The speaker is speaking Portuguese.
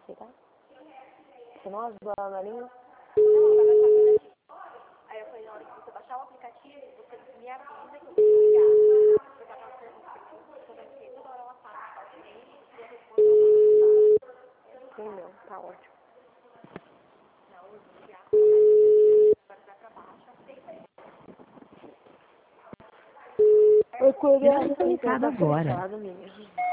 aceitar? Você não ajudou ela na língua? Não, ela vai fazer aqui. Aí eu falei, na hora que você baixar o aplicativo, você me avisa que eu tenho que ligar. Você tá passando toda hora ela fala, e eu respondo ela. Sim, meu, tá ótimo. Não, eu vou ligar, agora vai pra baixo, aceita. Eu cuidei Seja conectado agora. fechado, menino.